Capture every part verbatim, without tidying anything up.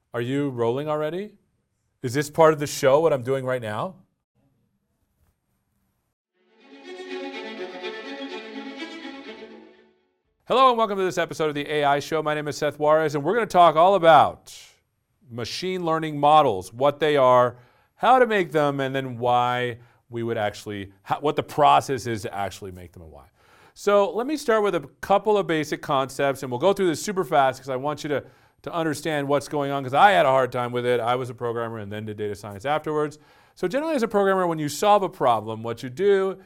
Are you rolling already? Is this part of the show, what I'm doing right now? Hello and welcome to this episode of the A I Show. My name is Seth Juarez and we're going to talk all about machine learning models, what they are, how to make them, and then why we would actually, how, what the process is to actually make them and why. So let me start with a couple of basic concepts and we'll go through this super fast because I want you to, to understand what's going on because I had a hard time with it. I was a programmer and then did data science afterwards. So generally as a programmer, when you solve a problem, what you do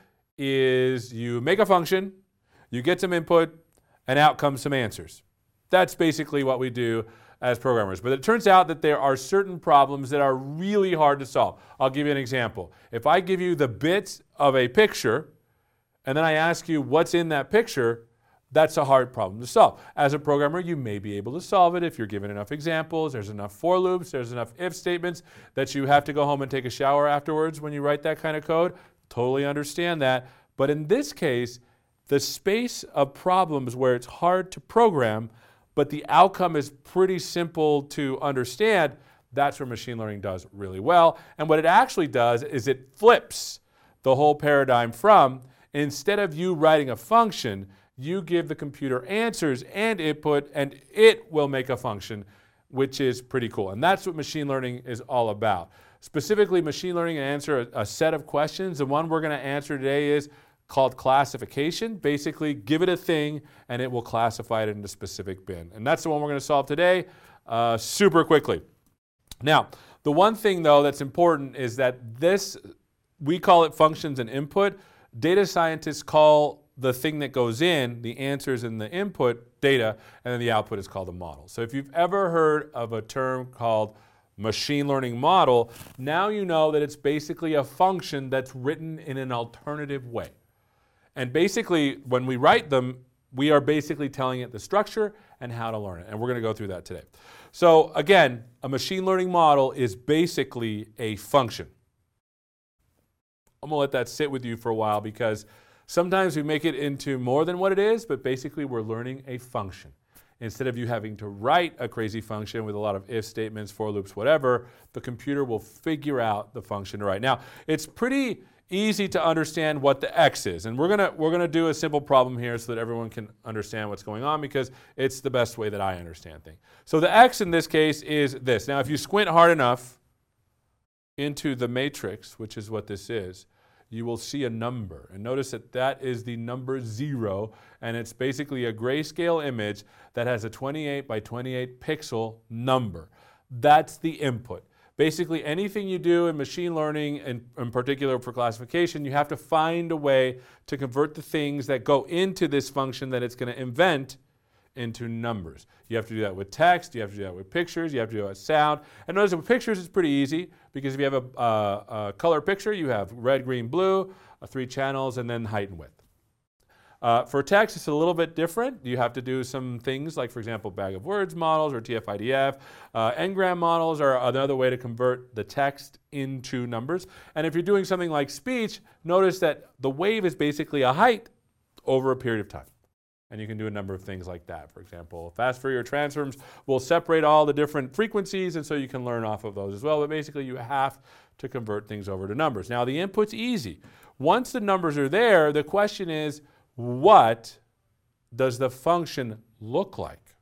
is you make a function, you get some input, and out comes some answers. That's basically what we do as programmers. But it turns out that there are certain problems that are really hard to solve. I'll give you an example. If I give you the bits of a picture, and then I ask you what's in that picture, that's a hard problem to solve. As a programmer, you may be able to solve it if you're given enough examples, there's enough for loops, there's enough if statements that you have to go home and take a shower afterwards when you write that kind of code. Totally understand that. But in this case, the space of problems where it's hard to program, but the outcome is pretty simple to understand, that's where machine learning does really well. And what it actually does is it flips the whole paradigm from, instead of you writing a function, you give the computer answers and input, and it will make a function, which is pretty cool. And that's what machine learning is all about. Specifically, machine learning can answer a, a set of questions. The one we're going to answer today is called classification. Basically, give it a thing and it will classify it into a specific bin. And that's the one we're going to solve today uh, super quickly. Now, the one thing though that's important is that this, we call it functions and input. Data scientists call the thing that goes in, the answers and the input, data, and then the output is called a model. So if you've ever heard of a term called machine learning model, now you know that it's basically a function that's written in an alternative way. And basically, when we write them, we are basically telling it the structure and how to learn it. And we're going to go through that today. So again, a machine learning model is basically a function. I'm going to let that sit with you for a while because sometimes we make it into more than what it is, but basically we're learning a function. Instead of you having to write a crazy function with a lot of if statements, for loops, whatever, the computer will figure out the function to write. Now, it's pretty easy to understand what the X is. And we're gonna, we're gonna do a simple problem here so that everyone can understand what's going on because it's the best way that I understand things. So the X in this case is this. Now, if you squint hard enough into the matrix, which is what this is, you will see a number. And notice that that is the number zero, and it's basically a grayscale image that has a twenty-eight by twenty-eight pixel number. That's the input. Basically, anything you do in machine learning, and in particular for classification, you have to find a way to convert the things that go into this function that it's going to invent into numbers. You have to do that with text, you have to do that with pictures, you have to do that with sound. And notice with pictures it's pretty easy because if you have a, uh, a color picture, you have red, green, blue, uh, three channels, and then height and width. Uh, for text, it's a little bit different. You have to do some things like, for example, bag of words models or T F I D F. Uh, Ngram models are another way to convert the text into numbers. And if you're doing something like speech, notice that the wave is basically a height over a period of time. And you can do a number of things like that. For example, fast Fourier transforms will separate all the different frequencies, and so you can learn off of those as well. But basically, you have to convert things over to numbers. Now, the input's easy. Once the numbers are there, the question is, what does the function look like?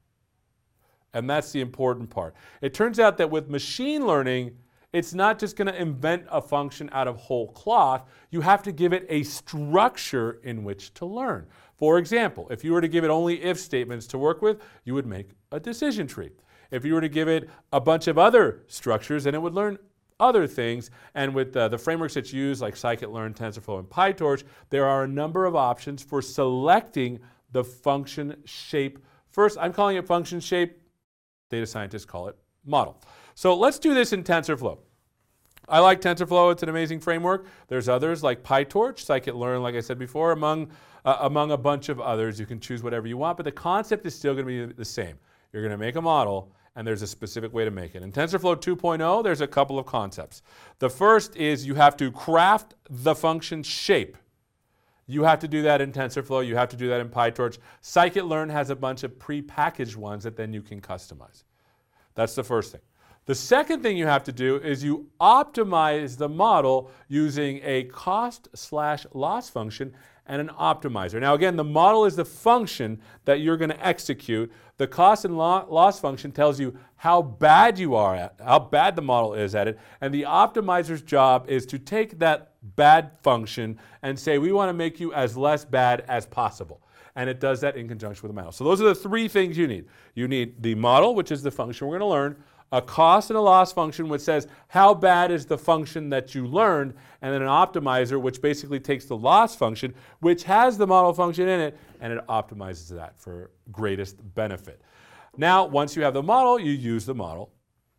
And that's the important part. It turns out that with machine learning, it's not just going to invent a function out of whole cloth. You have to give it a structure in which to learn. For example, if you were to give it only if statements to work with, you would make a decision tree. If you were to give it a bunch of other structures, then it would learn other things. And with uh, the frameworks that you use, like scikit-learn, TensorFlow, and PyTorch, there are a number of options for selecting the function shape. First, I'm calling it function shape. Data scientists call it model. So let's do this in TensorFlow. I like TensorFlow. It's an amazing framework. There's others like PyTorch, scikit-learn, like I said before, among, uh, among a bunch of others. You can choose whatever you want, but the concept is still going to be the same. You're going to make a model, and there's a specific way to make it. In TensorFlow two point oh, there's a couple of concepts. The first is you have to craft the function shape. You have to do that in TensorFlow. You have to do that in PyTorch. Scikit-learn has a bunch of pre-packaged ones that then you can customize. That's the first thing. The second thing you have to do is you optimize the model using a cost slash loss function and an optimizer. Now again, the model is the function that you're going to execute. The cost and lo- loss function tells you how bad you are at, how bad the model is at it, and the optimizer's job is to take that bad function and say, we want to make you as less bad as possible. And it does that in conjunction with the model. So those are the three things you need. You need the model, which is the function we're going to learn, a cost and a loss function which says how bad is the function that you learned, and then an optimizer which basically takes the loss function, which has the model function in it, and it optimizes that for greatest benefit. Now, once you have the model, you use the model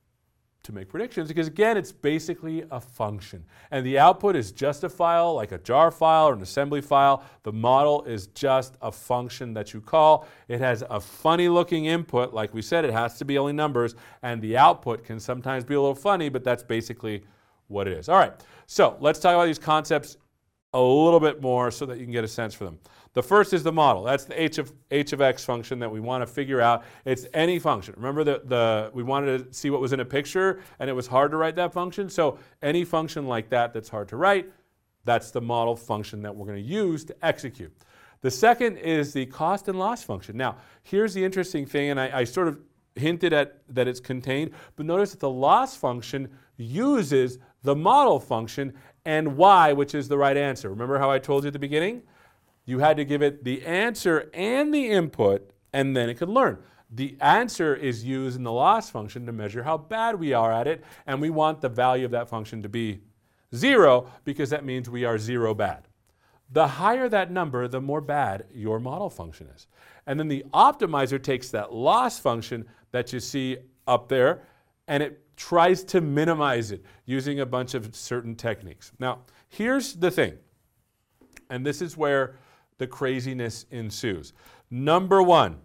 to make predictions, because again, it's basically a function. And the output is just a file, like a jar file or an assembly file. The model is just a function that you call. It has a funny looking input. Like we said, it has to be only numbers, and the output can sometimes be a little funny, but that's basically what it is. All right, so let's talk about these concepts a little bit more so that you can get a sense for them. The first is the model. That's the h of, h of x function that we want to figure out. It's any function. Remember that the, we wanted to see what was in a picture, and it was hard to write that function. So any function like that that's hard to write, that's the model function that we're going to use to execute. The second is the cost and loss function. Now, here's the interesting thing, and I, I sort of hinted at that it's contained, but notice that the loss function uses the model function and y, which is the right answer. Remember how I told you at the beginning? You had to give it the answer and the input, and then it could learn. The answer is used in the loss function to measure how bad we are at it, and we want the value of that function to be zero, because that means we are zero bad. The higher that number, the more bad your model function is. And then the optimizer takes that loss function that you see up there, and it tries to minimize it using a bunch of certain techniques. Now, here's the thing, and this is where the craziness ensues. Number one,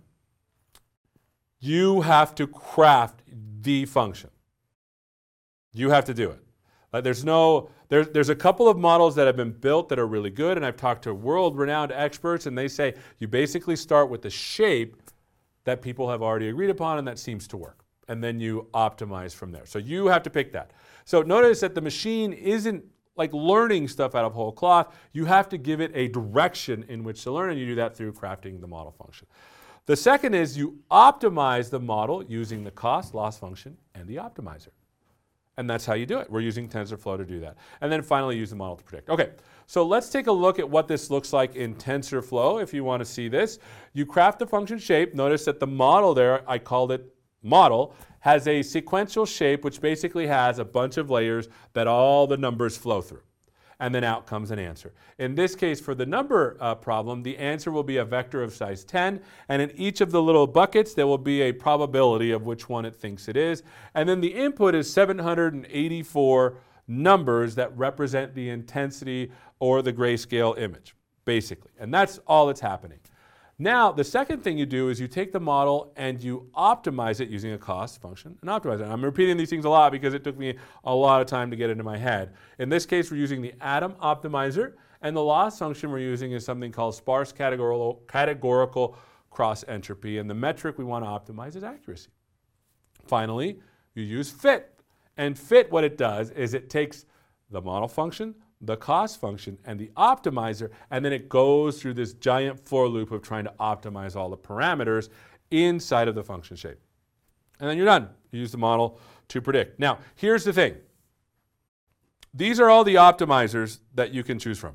you have to craft the function. You have to do it. Like there's no, there, there's a couple of models that have been built that are really good, and I've talked to world-renowned experts, and they say you basically start with the shape that people have already agreed upon, and that seems to work. And then you optimize from there. So you have to pick that. So notice that the machine isn't like learning stuff out of whole cloth. You have to give it a direction in which to learn, and you do that through crafting the model function. The second is you optimize the model using the cost, loss function, and the optimizer. And that's how you do it. We're using TensorFlow to do that. And then finally use the model to predict. Okay, so let's take a look at what this looks like in TensorFlow if you want to see this. You craft the function shape. Notice that the model there, I called it model, has a sequential shape which basically has a bunch of layers that all the numbers flow through. And then out comes an answer. In this case, for the number uh, problem, the answer will be a vector of size ten, and in each of the little buckets, there will be a probability of which one it thinks it is. And then the input is seven hundred eighty-four numbers that represent the intensity or the grayscale image, basically. And that's all that's happening. Now, the second thing you do is you take the model and you optimize it using a cost function and optimize it. And I'm repeating these things a lot because it took me a lot of time to get into my head. In this case, we're using the Atom optimizer, and the loss function we're using is something called sparse categorical, categorical cross entropy, and the metric we want to optimize is accuracy. Finally, you use fit. And fit, what it does is it takes the model function, the cost function, and the optimizer, and then it goes through this giant for loop of trying to optimize all the parameters inside of the function shape. And then you're done. You use the model to predict. Now, here's the thing. These are all the optimizers that you can choose from.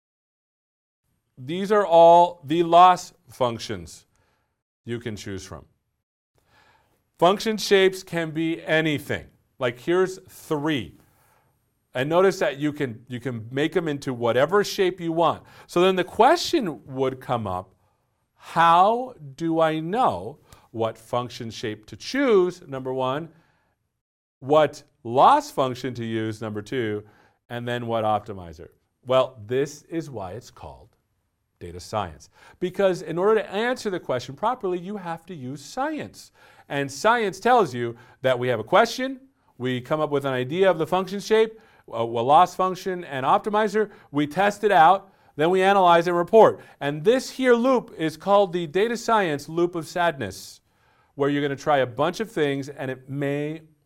These are all the loss functions you can choose from. Function shapes can be anything. Like here's three. And notice that you can, you can make them into whatever shape you want. So then the question would come up, how do I know what function shape to choose, number one, what loss function to use, number two, and then what optimizer? Well, this is why it's called data science. Because in order to answer the question properly, you have to use science. And science tells you that we have a question, we come up with an idea of the function shape, a loss function and optimizer, we test it out, then we analyze and report. And this here loop is called the data science loop of sadness, where you're going to try a bunch of things and it may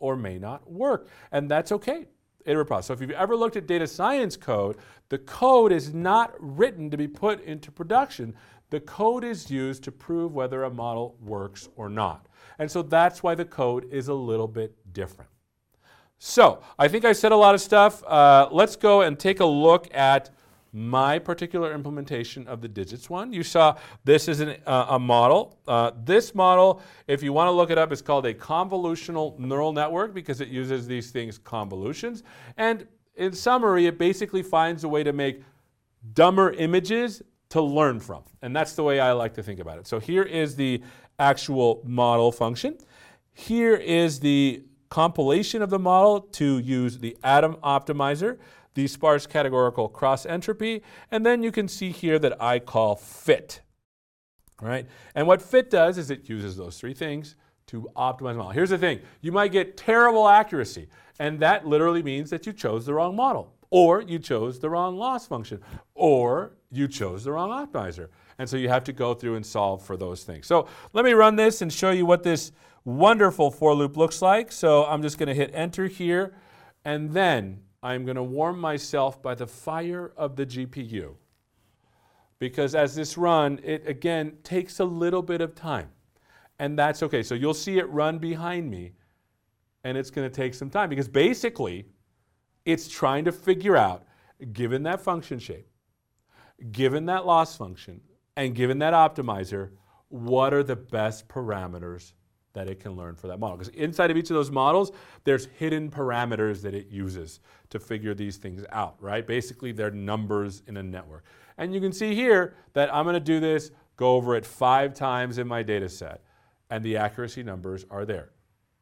or may not work. And that's okay. Iterative process. So if you've ever looked at data science code, the code is not written to be put into production. The code is used to prove whether a model works or not. And so that's why the code is a little bit different. So I think I said a lot of stuff. Uh, let's go and take a look at my particular implementation of the digits one. You saw this is an, uh, a model. Uh, this model, if you want to look it up, is called a convolutional neural network because it uses these things convolutions. And in summary, it basically finds a way to make dumber images to learn from. And that's the way I like to think about it. So here is the actual model function. Here is the compilation of the model to use the Atom Optimizer, the sparse categorical cross entropy, and then you can see here that I call fit. Right? And what fit does is it uses those three things to optimize the model. Here's the thing, you might get terrible accuracy, and that literally means that you chose the wrong model, or you chose the wrong loss function, or you chose the wrong optimizer. And so you have to go through and solve for those things. So let me run this and show you what this wonderful for loop looks like. So I'm just going to hit enter here, and then I'm going to warm myself by the fire of the G P U. Because as this run, it again takes a little bit of time. And that's okay. So you'll see it run behind me, and it's going to take some time because basically it's trying to figure out, given that function shape, given that loss function, and given that optimizer, what are the best parameters that it can learn for that model. Because inside of each of those models, there's hidden parameters that it uses to figure these things out, right? Basically, they're numbers in a network. And you can see here that I'm going to do this, go over it five times in my data set, and the accuracy numbers are there.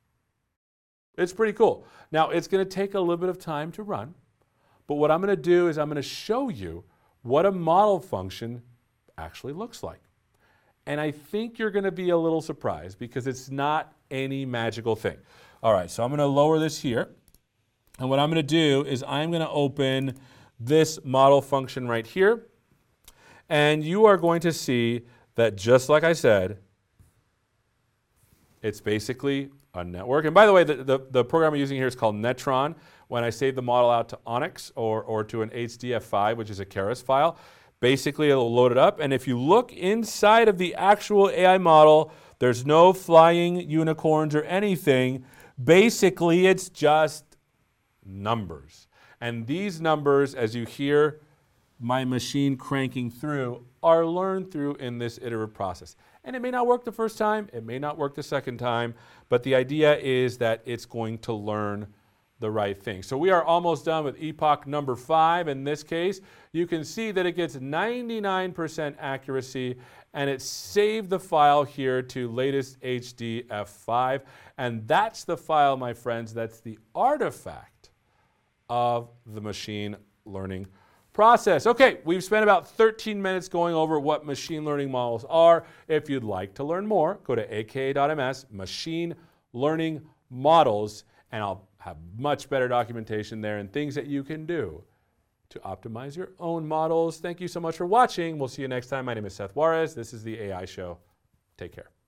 It's pretty cool. Now, it's going to take a little bit of time to run, but what I'm going to do is I'm going to show you what a model function actually looks like. And I think you're going to be a little surprised because it's not any magical thing. All right, so I'm going to lower this here. And what I'm going to do is I'm going to open this model function right here. And you are going to see that just like I said, it's basically a network. And by the way, the, the, the program I'm using here is called Netron. When I save the model out to ONNX or, or to an H D F five, which is a Keras file, basically, it'll load it up, and if you look inside of the actual A I model, there's no flying unicorns or anything. Basically, it's just numbers. And these numbers, as you hear my machine cranking through, are learned through in this iterative process. And it may not work the first time, it may not work the second time, but the idea is that it's going to learn the right thing. So we are almost done with epoch number five. In this case, you can see that it gets ninety-nine percent accuracy, and it saved the file here to latest H D F five. And that's the file, my friends, that's the artifact of the machine learning process. Okay, we've spent about thirteen minutes going over what machine learning models are. If you'd like to learn more, go to A K A dot M S, machine learning models, and I'll have much better documentation there and things that you can do to optimize your own models. Thank you so much for watching. We'll see you next time. My name is Seth Juarez. This is the A I Show. Take care.